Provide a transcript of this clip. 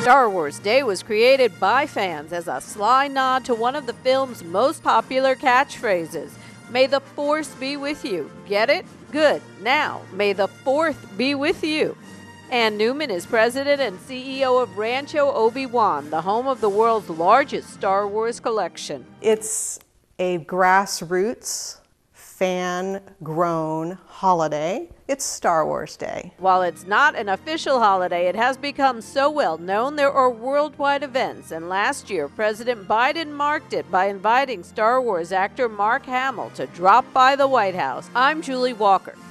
Star Wars Day was created by fans as a sly nod to one of the film's most popular catchphrases. May the Force be with you. Get it? Good. Now, may the Fourth be with you. Ann Newman is president and CEO of Rancho Obi-Wan, the home of the world's largest Star Wars collection. It's a grassroots, fan-grown holiday. It's Star Wars Day. While it's not an official holiday, it has become so well known there are worldwide events, and last year President Biden marked it by inviting Star Wars actor Mark Hamill to drop by the White House. I'm Julie Walker.